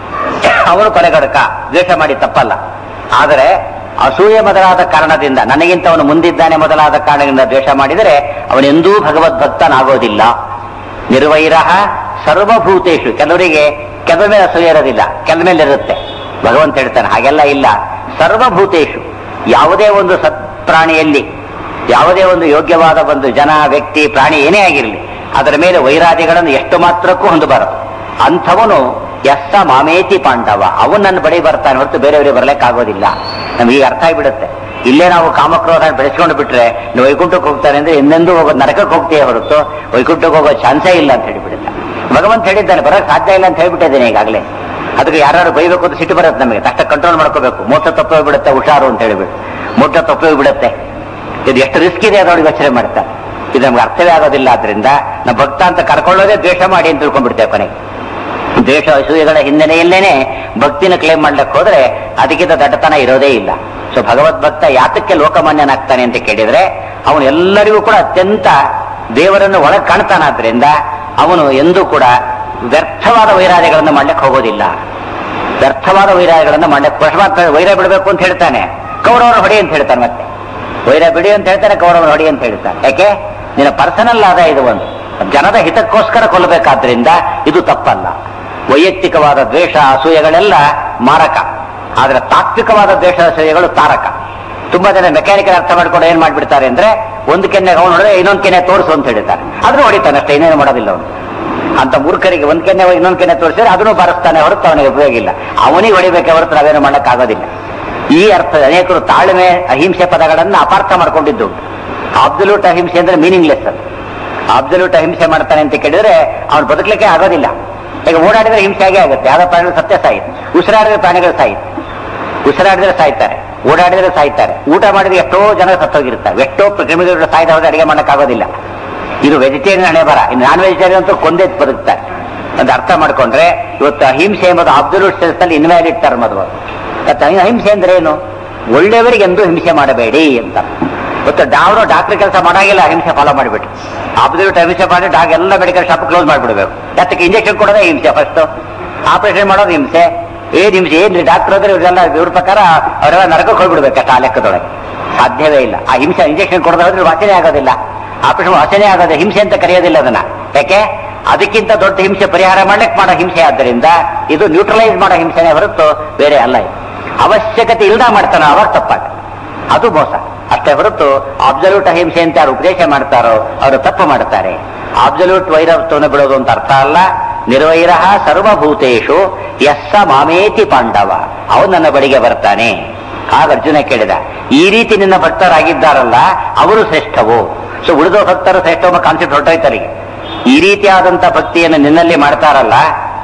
ಅವನು ಕೊಲೆಗಡಕ, ದ್ವೇಷ ಮಾಡಿ ತಪ್ಪಲ್ಲ. ಆದರೆ ಅಸೂಯೆ ಮೊದಲಾದ ಕಾರಣದಿಂದ, ನನಗಿಂತ ಅವನು ಮುಂದಿದ್ದಾನೆ ಮೊದಲಾದ ಕಾರಣದಿಂದ ದ್ವೇಷ ಮಾಡಿದರೆ ಅವನೆಂದೂ ಭಗವದ್ಭಕ್ತನಾಗೋದಿಲ್ಲ. ನಿರ್ವೈರಃ ಸರ್ವಭೂತೇಶು. ಕೆಲವರಿಗೆ ಕೆಲವ ಮೇಲೆ ಅಸೂಯೆ ಇರೋದಿಲ್ಲ, ಕೆಲವ ಮೇಲೆ ಇರುತ್ತೆ. ಭಗವಂತ ಹೇಳ್ತಾನೆ ಹಾಗೆಲ್ಲ ಇಲ್ಲ. ಸರ್ವಭೂತೇಶು, ಯಾವುದೇ ಒಂದು ಸತ್ ಪ್ರಾಣಿಯಲ್ಲಿ, ಯಾವುದೇ ಒಂದು ಯೋಗ್ಯವಾದ ಒಂದು ಜನ, ವ್ಯಕ್ತಿ, ಪ್ರಾಣಿ ಏನೇ ಆಗಿರಲಿ, ಅದರ ಮೇಲೆ ವೈರಾದಿಗಳನ್ನು ಎಷ್ಟು ಮಾತ್ರಕ್ಕೂ ಹೊಂದಬಾರದು. ಅಂಥವನು ಎಸ್ಸ ಮಾಮೇತಿ ಪಾಂಡವ, ಅವನು ನನ್ನ ಬಳಿ ಬರ್ತಾನೆ ಹೊರತು ಬೇರೆಯವರಿಗೆ ಬರ್ಲಿಕ್ಕಾಗೋದಿಲ್ಲ. ನಮ್ಗೆ ಈಗ ಅರ್ಥ ಆಗಿಬಿಡುತ್ತೆ. ಇಲ್ಲೇ ನಾವು ಕಾಮಕ್ರೋಧ ಬೆಳೆಸ್ಕೊಂಡು ಬಿಟ್ರೆ ನೀವು ವೈಕುಂಠಕ್ಕೆ ಹೋಗ್ತಾನೆ ಅಂದ್ರೆ ಎಂದೆಂದೂ ಹೋಗೋ ನರಕಕ್ಕೆ ಹೋಗ್ತೀಯೇ ಹೊರತು ವೈಕುಂಠಕ್ಕೆ ಹೋಗೋ ಚಾನ್ಸೇ ಇಲ್ಲ ಅಂತ ಹೇಳಿಬಿಡುತ್ತೆ. ಭಗವಂತ ಹೇಳಿದ್ದಾನೆ ಬರೋಕ್ಕೆ ಸಾಧ್ಯ ಇಲ್ಲ ಅಂತ ಹೇಳ್ಬಿಟ್ಟಿದ್ದೇನೆ ಈಗಾಗಲೇ. ಅದಕ್ಕೆ ಯಾರು ಬೈಬೇಕು ಅಂತ ಸಿಟ್ಟು ಬರುತ್ತೆ ನಮಗೆ, ತಕ್ಷಣ ಕಂಟ್ರೋಲ್ ಮಾಡ್ಕೋಬೇಕು. ಮೋಸ ತಪ್ಪೋಗಿ ಬಿಡುತ್ತೆ, ಹುಷಾರು ಅಂತ ಹೇಳಿಬಿಟ್ಟು ಮೋಟ ತಪ್ಪೋಗಿ ಬಿಡುತ್ತೆ. ಇದು ಎಷ್ಟು ರಿಸ್ಕ್ ಇದೆ ಅದರೊಳಗೆ ಯೋಚನೆ ಮಾಡ್ತಾರೆ. ಇದು ನಮ್ಗೆ ಅರ್ಥವೇ ಆಗೋದಿಲ್ಲ. ಆದ್ರಿಂದ ನಾವು ಭಕ್ತ ಅಂತ ಕರ್ಕೊಳ್ಳೋದೇ ದ್ವೇಷ ಮಾಡಿ ಅಂತ ತಿಳ್ಕೊಂಡ್ಬಿಡ್ತೇವೆ ಕೊನೆಗೆ. ದ್ವೇಷ ಅಸೂಯೆಗಳ ಹಿನ್ನೆಲೆಯಲ್ಲೇನೆ ಭಕ್ತಿನ ಕ್ಲೇಮ್ ಮಾಡ್ಲಿಕ್ಕೆ ಹೋದ್ರೆ ಅದಕ್ಕಿಂತ ದಟ್ಟತನ ಇರೋದೇ ಇಲ್ಲ. ಸೊ ಭಗವದ್ಭಕ್ತ ಯಾತಕ್ಕೆ ಲೋಕಮಾನ್ಯನಾಗ್ತಾನೆ ಅಂತ ಕೇಳಿದ್ರೆ ಅವನು ಎಲ್ಲರಿಗೂ ಕೂಡ ಅತ್ಯಂತ ದೇವರನ್ನು ಒಳಗೆ ಕಾಣ್ತಾನಾದ್ರಿಂದ ಅವನು ಎಂದೂ ಕೂಡ ವ್ಯರ್ಥವಾದ ವೈರಾರ್ಯಗಳನ್ನು ಮಾಡ್ಲಿಕ್ಕೆ ಹೋಗೋದಿಲ್ಲ. ವ್ಯರ್ಥವಾದ ವೈರಾರ್ಯಗಳನ್ನು ಮಾಡ್ಲಿಕ್ಕೆ ಪರಮಾತ್ಮ ವೈರ ಬಿಡಬೇಕು ಅಂತ ಹೇಳ್ತಾನೆ, ಕೌರವರ ಹೊಡಿ ಅಂತ ಹೇಳ್ತಾನೆ. ಮತ್ತೆ ವೈರ ಬಿಡಿ ಅಂತ ಹೇಳ್ತಾನೆ, ಕೌರವರ ಹೊಡಿ ಅಂತ ಹೇಳ್ತಾನೆ. ಯಾಕೆ? ನಿನ್ನ ಪರ್ಸನಲ್ ಆದ ಇದು ಒಂದು ಜನದ ಹಿತಕ್ಕೋಸ್ಕರ ಕೊಲ್ಲಬೇಕಾದ್ರಿಂದ ಇದು ತಪ್ಪಲ್ಲ. ವೈಯಕ್ತಿಕವಾದ ದ್ವೇಷ ಅಸೂಯೆಗಳೆಲ್ಲ ಮಾರಕ, ಆದ್ರೆ ತಾತ್ವಿಕವಾದ ದ್ವೇಷ ಅಸೂಯೆಗಳು ತಾರಕ. ತುಂಬಾ ಜನ ಮೆಕ್ಯಾನಿಕಲ್ ಅರ್ಥ ಮಾಡ್ಕೊಂಡು ಏನ್ ಮಾಡ್ಬಿಡ್ತಾರೆ ಅಂದ್ರೆ ಒಂದು ಕೆನ್ನೆ ಅವನು ನೋಡಿದ್ರೆ ಇನ್ನೊಂದು ಕೆನ್ನೆ ತೋರಿಸು ಅಂತ ಹೇಳ್ತಾರೆ, ಆದ್ರೂ ಹೊಡಿತಾನೆ ಅಷ್ಟೇ, ಇನ್ನೇನು ಮಾಡೋದಿಲ್ಲ ಅವನು. ಅಂತ ಮೂರ್ಖರಿಗೆ ಒಂದ್ ಕೆನ್ನೆ ಇನ್ನೊಂದು ಕೆನ್ನೆ ತೋರಿಸಿದ್ರೆ ಅದನ್ನು ಬಾರಿಸ್ತಾನೆ ಹೊರತು ಅವನಿಗೆ ಉಪಯೋಗ ಇಲ್ಲ. ಅವನಿಗೆ ಹೊಡಿಬೇಕೆ ಹೊರತು ನಾವೇನು ಮಾಡಕ್ಕಾಗೋದಿಲ್ಲ. ಈ ಅರ್ಥ ಅನೇಕರು ತಾಳ್ಮೆ ಅಹಿಂಸೆ ಪದಗಳನ್ನ ಅಪಾರ್ಥ ಮಾಡ್ಕೊಂಡಿದ್ದು. ಅಬ್ಸಲ್ಯೂಟ್ ಅಹಿಂಸೆ ಅಂದ್ರೆ ಮೀನಿಂಗ್ಲೆಸ್. ಅದು ಅಬ್ಸಲ್ಯೂಟ್ ಅಹಿಂಸೆ ಮಾಡ್ತಾನೆ ಅಂತ ಕೇಳಿದ್ರೆ ಅವ್ನು ಬದುಕಲಿಕ್ಕೆ ಆಗೋದಿಲ್ಲ. ಈಗ ಓಡಾಡಿದ್ರೆ ಹಿಂಸೆ ಆಗೇ ಆಗುತ್ತೆ. ಯಾವ ಪ್ರಾಣಿಗಳು ಸತ್ಯ ಸಾಯಿತು, ಉಸಿರಾಡಿದ್ರೆ ಪ್ರಾಣಿಗಳು ಸಾಯಿತು. ಉಸಿರಾಡಿದ್ರೆ ಸಾಯ್ತಾರೆ, ಓಡಾಡಿದ್ರೆ ಸಾಯ್ತಾರೆ, ಊಟ ಮಾಡಿದ್ರೆ ಎಷ್ಟೋ ಜನ ಸತ್ತೋಗಿರ್ತಾರೆ. ಎಷ್ಟೋ ಕ್ರಿಮಿಗಳು ಸಾಯ್ದ ಹೋದ್ರೆ ಅಡಿಗೆ ಮಾಡಕ್ಕಾಗೋದಿಲ್ಲ. ಇದು ವೆಜಿಟೇರಿಯನ್ ಹಣೆ ಬರ. ಇನ್ನು ನಾನ್ ವೆಜಿಟೇರಿಯನ್ ಅಂತೂ ಕೊಂದೇ ಬದುಕ್ತಾರೆ ಅಂತ ಅರ್ಥ ಮಾಡ್ಕೊಂಡ್ರೆ ಇವತ್ತು ಅಹಿಂಸೆ ಎಂಬುದು ಅಬ್ಸಲ್ಯೂಟ್ ಸೆನ್ಸ್ ನಲ್ಲಿ ಇನ್ವ್ಯಾಲಿಡ್ ಟರ್ಮ್ ಅದು. ಅಹಿಂಸೆ ಅಂದ್ರೆ ಏನು? ಒಳ್ಳೆಯವರಿಗೆ ಎಂದೂ ಹಿಂಸೆ ಮಾಡಬೇಡಿ ಅಂತ. ಇವತ್ತು ಡಾವ್ರು ಡಾಕ್ಟರ್ ಕೆಲಸ ಮಾಡಾಗಿಲ್ಲ, ಅಹಿಂಸೆ ಫಾಲೋ ಮಾಡಿಬಿಟ್ಟು ಅಬ್ಸಲ್ಯೂಟ್ ಅಹಿಂಸೆ ಮಾಡಿ ಡಾಗ್ ಎಲ್ಲ ಮೆಡಿಕಲ್ ಶಾಪ್ ಕ್ಲೋಸ್ ಮಾಡಿಬಿಡ್ಬೇಕು. ಅದಕ್ಕೆ ಇಂಜೆಕ್ಷನ್ ಕೊಡೋದೇ ಹಿಂಸೆ, ಫಸ್ಟ್ ಆಪರೇಷನ್ ಮಾಡೋದು ಹಿಂಸೆ. ಏನ್ ಹಿಂಸೆ ಏನ್ರಿ ಡಾಕ್ಟರ್ ಅಂದ್ರೆ ಇವರೆಲ್ಲ ಇವ್ರ ಪ್ರಕಾರ ಅವರೆಲ್ಲ ನರಕಕ್ಕೆ ಹೋಗ್ಬಿಡ್ಬೇಕಷ್ಟ ಆ ಲೆಕ್ಕದೊಳಗೆ. ಸಾಧ್ಯವೇ ಇಲ್ಲ. ಆ ಹಿಂಸೆ ಇಂಜೆಕ್ಷನ್ ಕೊಡೋದಾದ್ರೆ ವಾಸನೆ ಆಗೋದಿಲ್ಲ, ಆಪರೇಷನ್ ವಾಸನೆ ಆಗೋದು, ಹಿಂಸೆ ಅಂತ ಕರೆಯೋದಿಲ್ಲ ಅದನ್ನ. ಯಾಕೆ? ಅದಕ್ಕಿಂತ ದೊಡ್ಡ ಹಿಂಸೆ ಪರಿಹಾರ ಮಾಡ್ಲಿಕ್ಕೆ ಮಾಡೋ ಹಿಂಸೆ. ಆದ್ದರಿಂದ ಇದು ನ್ಯೂಟ್ರಲೈಸ್ ಮಾಡೋ ಹಿಂಸೆನೇ ಹೊರತು ಬೇರೆ ಅಲ್ಲ. ಇದು ಅವಶ್ಯಕತೆ ಇಲ್ದ ಮಾಡ್ತಾನೋ ಅವಾಗ ತಪ್ಪಾಗ, ಅದು ಮೋಸ ಅಷ್ಟೇ ಹೊರತು ಅಬ್ಸಲ್ಯೂಟ್ ಅಹಿಂಸೆ ಅಂತ ಯಾರು ಉಪದೇಶ ಮಾಡ್ತಾರೋ ಅವರು ತಪ್ಪು ಮಾಡ್ತಾರೆ. ಅಬ್ಸಲ್ಯೂಟ್ ವೈರತ್ವವನ್ನು ಬಿಡೋದು ಅಂತ ಅರ್ಥ ಅಲ್ಲ. ನಿರ್ವೈರ ಸರ್ವಭೂತೇಶು ಯಸ್ಸ ಮಾಮೇತಿ ಪಾಂಡವ, ಅವನು ನನ್ನ ಬಳಿಗೆ ಬರ್ತಾನೆ. ಆಗ ಅರ್ಜುನ ಕೇಳಿದ, ಈ ರೀತಿ ನಿನ್ನ ಭಕ್ತರಾಗಿದ್ದಾರಲ್ಲ ಅವರು ಶ್ರೇಷ್ಠವು. ಸೊ ಉಳಿದ ಭಕ್ತರು ಶ್ರೇಷ್ಠ ಎಂಬ ಕಾನ್ಸೆಪ್ಟ್ ಹೊರಟೋಯ್ತಲ್ಲಿಗೆ. ಈ ರೀತಿಯಾದಂಥ ಭಕ್ತಿಯನ್ನು ನಿನ್ನಲ್ಲಿ ಮಾಡ್ತಾರಲ್ಲ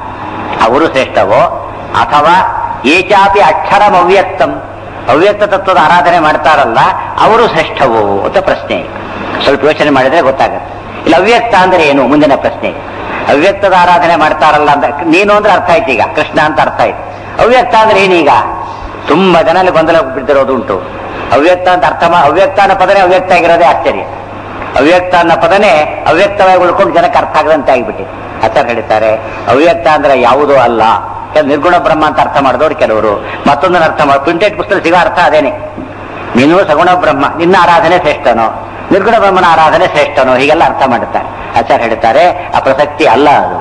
ಅವರು ಶ್ರೇಷ್ಠವೋ, ಅಥವಾ ಏಚಾಪಿ ಅಕ್ಷರಂ ಅವ್ಯಕ್ತಂ, ಅವ್ಯಕ್ತ ತತ್ವದ ಆರಾಧನೆ ಮಾಡ್ತಾರಲ್ಲ ಅವರು ಶ್ರೇಷ್ಠವೋ ಅಂತ ಪ್ರಶ್ನೆ. ಸ್ವಲ್ಪ ಯೋಚನೆ ಮಾಡಿದ್ರೆ ಗೊತ್ತಾಗುತ್ತೆ. ಇಲ್ಲ ಅವ್ಯಕ್ತ ಅಂದ್ರೆ ಏನು ಮುಂದಿನ ಪ್ರಶ್ನೆ. ಅವ್ಯಕ್ತದ ಆರಾಧನೆ ಮಾಡ್ತಾರಲ್ಲ ಅಂತ ನೀನು ಅಂದ್ರೆ ಅರ್ಥ ಆಯ್ತು, ಈಗ ಕೃಷ್ಣ ಅಂತ ಅರ್ಥ ಆಯ್ತು. ಅವ್ಯಕ್ತ ಅಂದ್ರೆ ಏನೀಗ? ತುಂಬಾ ಜನ ಗೊಂದಲ ಬಿದ್ದಿರೋದು ಉಂಟು. ಅವ್ಯಕ್ತ ಅಂತ ಅರ್ಥ ಅವ್ಯಕ್ತ ಅನ್ನೋ ಪದನೇ ಅವ್ಯಕ್ತ ಆಗಿರೋದೇ ಆಶ್ಚರ್ಯ. ಅವ್ಯಕ್ತ ಅನ್ನೋ ಪದನೇ ಅವ್ಯಕ್ತವಾಗಿ ಉಳ್ಕೊಂಡು ಜನಕ್ಕೆ ಅರ್ಥ ಆಗದಂತೆ ಆಗಿಬಿಟ್ಟಿದೆ. ಆಚಾರ್ಯ ಹೇಳ್ತಾರೆ ಅವ್ಯಕ್ತ ಅಂದ್ರೆ ಯಾವುದೋ ಅಲ್ಲ. ನಿರ್ಗುಣ ಬ್ರಹ್ಮ ಅಂತ ಅರ್ಥ ಮಾಡಿದವ್ರು ಕೆಲವರು, ಮತ್ತೊಂದನ್ನು ಅರ್ಥ ಮಾಡಿ ಪ್ರಿಂಟೆಡ್ ಪುಸ್ತಕ ಸಿಗೋ ಅರ್ಥ ಅದೇನೆ. ನೀನು ಸಗುಣ ಬ್ರಹ್ಮ, ನಿನ್ನ ಆರಾಧನೆ ಶ್ರೇಷ್ಠನೋ, ನಿರ್ಗುಣ ಬ್ರಹ್ಮನ ಆರಾಧನೆ ಶ್ರೇಷ್ಠನೋ, ಹೀಗೆಲ್ಲ ಅರ್ಥ ಮಾಡುತ್ತಾರೆ. ಆಚಾರ್ಯ ಹೇಳ್ತಾರೆ ಆ ಪ್ರಸಕ್ತಿ ಅಲ್ಲ. ಅದು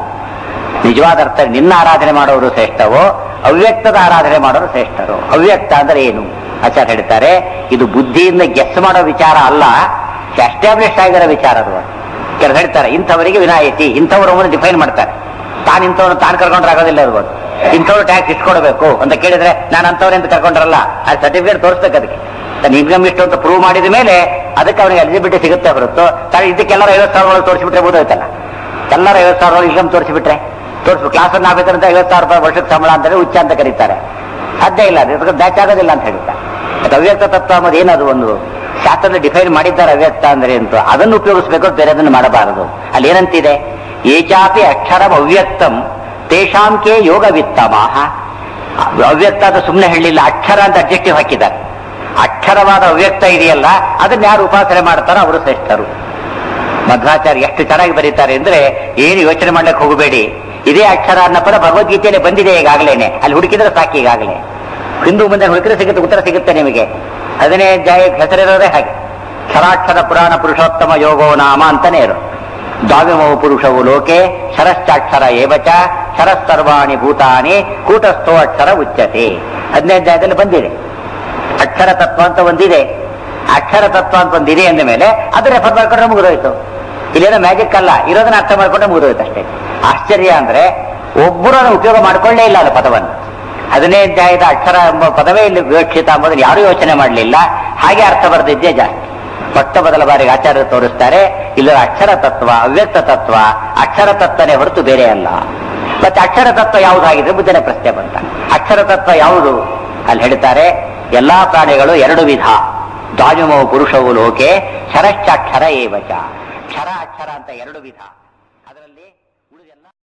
ನಿಜವಾದ ಅರ್ಥ ನಿನ್ನ ಆರಾಧನೆ ಮಾಡೋರು ಶ್ರೇಷ್ಠವೋ, ಅವ್ಯಕ್ತದ ಆರಾಧನೆ ಮಾಡೋರು ಶ್ರೇಷ್ಠರು. ಅವ್ಯಕ್ತ ಅಂದ್ರೆ ಏನು? ಆಚಾರ್ಯ ಹೇಳ್ತಾರೆ ಇದು ಬುದ್ಧಿಯಿಂದ ಗೆಸ್ ಮಾಡೋ ವಿಚಾರ ಅಲ್ಲ, ಎಸ್ಟಾಬ್ಲಿಷ್ ಆಗಿರೋ ವಿಚಾರ. ಅದು ಕೆಲವರು ಹೇಳ್ತಾರೆ ಇಂಥವರಿಗೆ ವಿನಾಯಿತಿ, ಇಂಥವರು ಡಿಫೈನ್ ಮಾಡ್ತಾರೆ. ತಾನು ಇಂಥವ್ರು ತಾನು ಕರ್ಕೊಂಡ್ರೆ ಆಗೋದಿಲ್ಲ ಇರ್ಬೋದು. ಇಂಥವ್ರು ಟ್ಯಾಕ್ಸ್ ಇಟ್ಕೊಡ್ಬೇಕು ಅಂತ ಕೇಳಿದ್ರೆ ನಾನು ಅಂಥವ್ರೆ ಅಂತ ಕರ್ಕೊಂಡ್ರಲ್ಲ, ಆ ಸರ್ಟಿಫಿಕೇಟ್ ತೋರಿಸ್ಬೇಕು. ಅದಕ್ಕೆ ತನ್ನ ಇನ್ಕಮ್ ಇಷ್ಟು ಅಂತ ಪ್ರೂವ್ ಮಾಡಿದ ಮೇಲೆ ಅದಕ್ಕೆ ಅವನಿಗೆ ಎಲಿಜಿಬಿಲಿಟಿ ಸಿಗುತ್ತೆ ಹೊರತು ತಾನು ಇದಕ್ಕೆಲ್ಲರೂ ಐವತ್ತು ಸಾವಿರ ಒಳಗೆ ತೋರಿಸಿಬಿಟ್ರೆ ಬೋದಾಯ್ತಲ್ಲ. ಎಲ್ಲರೂ ಐವತ್ತು ಸಾವಿರ ಒಳಗೆ ಇನ್ಕಮ್ ತೋರಿಸಿಬಿಟ್ರೆ ತೋರಿಸ್ಬೇಕು. ಕ್ಲಾಸನ್ನು ಆಗ್ಬೇಕಂತ ಐವತ್ತು ಸಾವಿರ ರೂಪಾಯಿ ವರ್ಷಕ್ಕೆ ಸಂಬಳ ಅಂತೇಳಿ ಉಚ್ಚ ಅಂತ ಕರೀತಾರೆ. ಸಾಧ್ಯ ಇಲ್ಲ, ಅದಕ್ಕೆ ಬ್ಯಾಚ್ ಆಗೋದಿಲ್ಲ ಅಂತ ಹೇಳ್ತಾರೆ. ಅದು ಅವ್ಯಕ್ತ ತತ್ವ ಅನ್ನೋದು ಏನದು? ಒಂದು ಶಾಸ್ತ್ರದಲ್ಲಿ ಡಿಫೈನ್ ಮಾಡಿದ್ದಾರೆ ಅವ್ಯಕ್ತ ಅಂದ್ರೆ ಅಂತ, ಅದನ್ನು ಉಪಯೋಗಿಸ್ಬೇಕು, ಬೇರೆ ಅದನ್ನು ಮಾಡಬಾರದು. ಅಲ್ಲಿ ಏನಂತಿದೆ? ಏಚಾಪಿ ಅಕ್ಷರಂ ಅವ್ಯಕ್ತಂ ತೇಷಾಂಕೆ ಯೋಗ ವಿತ್ತಮಾಹ. ಅವ್ಯಕ್ತ ಅದು ಸುಮ್ಮನೆ ಹೇಳಲಿಲ್ಲ, ಅಕ್ಷರ ಅಂತ ಅಬ್ಜೆಕ್ಟಿವ್ ಹಾಕಿದ್ದಾರೆ. ಅಕ್ಷರವಾದ ಅವ್ಯಕ್ತ ಇದೆಯಲ್ಲ, ಅದನ್ನ ಯಾರು ಉಪಾಸನೆ ಮಾಡ್ತಾರೋ ಅವರು ಶ್ರೇಷ್ಠರು. ಮಧ್ವಾಚಾರ್ಯ ಎಷ್ಟು ಚೆನ್ನಾಗಿ ಬರೀತಾರೆ ಅಂದ್ರೆ, ಏನು ಯೋಚನೆ ಮಾಡ್ಲಿಕ್ಕೆ ಹೋಗಬೇಡಿ, ಇದೇ ಅಕ್ಷರ ಅನ್ನೋ ಪದ ಭಗವದ್ಗೀತೆಯಲ್ಲಿ ಬಂದಿದೆ ಈಗಾಗಲೇನೆ, ಅಲ್ಲಿ ಹುಡುಕಿದ್ರೆ ಸಾಕು. ಈಗಾಗಲೇ ಹಿಂದೂ ಮುಂದೆ ಹುಡುಕಿದ್ರೆ ಸಿಗುತ್ತೆ, ಉತ್ತರ ಸಿಗುತ್ತೆ ನಿಮಗೆ. ಅದನ್ನೇ ಜಯ ಹೆಸರಿರೋದೇ ಹಾಗೆ, ಕ್ಷರಾಕ್ಷರ ಪುರಾಣ ಪುರುಷೋತ್ತಮ ಯೋಗೋ ನಾಮ ಅಂತಾನೆ ಇರೋ. ದ್ವಾವಿಮೌ ಪುರುಷವು ಲೋಕೆ ಶರಶ್ಚಾಕ್ಷರ ಏವಚ ಶರಸ್ಸರ್ವಾಣಿ ಭೂತಾನಿ ಕೂಟಸ್ಥೋ ಅಕ್ಷರ ಉಚ್ಯತೆ. ಹದಿನೈದನೇದಲ್ಲಿ ಬಂದಿದೆ ಅಕ್ಷರ ತತ್ವ ಅಂತ ಒಂದಿದೆ. ಅಕ್ಷರ ತತ್ವ ಅಂತ ಒಂದಿದೆ ಅಂದ ಮೇಲೆ ಅದು ರೆಫರ್ ಮಾಡ್ಕೊಂಡ್ರೆ ಮುಗಿದೋಯ್ತು. ಇಲ್ಲೇನೋ ಮ್ಯಾಜಿಕ್ ಅಲ್ಲ, ಇರೋದನ್ನ ಅರ್ಥ ಮಾಡ್ಕೊಂಡ್ರೆ ಮುಗಿದೋಯ್ತು ಅಷ್ಟೇ. ಆಶ್ಚರ್ಯ ಅಂದ್ರೆ ಒಬ್ಬರು ಅದನ್ನು ಉಪಯೋಗ ಮಾಡ್ಕೊಳ್ಳೇ ಇಲ್ಲ ಅದು ಪದವನ್ನು. ಹದಿನೈದು ಅಧ್ಯಾಯದ ಅಕ್ಷರ ಎಂಬ ಪದವೇ ಇಲ್ಲಿ ವಿವಕ್ಷಿತ ಎಂಬುದನ್ನು ಯಾರೂ ಯೋಚನೆ ಮಾಡಲಿಲ್ಲ. ಹಾಗೆ ಅರ್ಥ ಬರೆದಿದ್ದೇ ಜಾಸ್ತಿ. ಮೊಟ್ಟ ಮೊದಲ ಬಾರಿಗೆ ಆಚಾರ್ಯರು ತೋರಿಸ್ತಾರೆ, ಇಲ್ಲ ಅಕ್ಷರ ತತ್ವ ಅವ್ಯಕ್ತ ತತ್ವ, ಅಕ್ಷರ ತತ್ವನೇ ಹೊರತು ಬೇರೆ ಅಲ್ಲ. ಮತ್ತೆ ಅಕ್ಷರ ತತ್ವ ಯಾವುದಾಗಿದ್ರೆ ಬುದ್ಧನ ಪ್ರಶ್ನೆ ಬಂತ. ಅಕ್ಷರ ತತ್ವ ಯಾವುದು ಅಲ್ಲಿ ಹೇಳ್ತಾರೆ, ಎಲ್ಲಾ ಪ್ರಾಣಿಗಳು ಎರಡು ವಿಧ. ದ್ವಾಜಮೋ ಪುರುಷವು ಲೋಕೆ ಶರಶ್ಚಾಕ್ಷರ ಏವಚ. ಕ್ಷರ ಅಕ್ಷರ ಅಂತ ಎರಡು ವಿಧ. ಅದರಲ್ಲಿ ಉಳಿದೆಲ್ಲ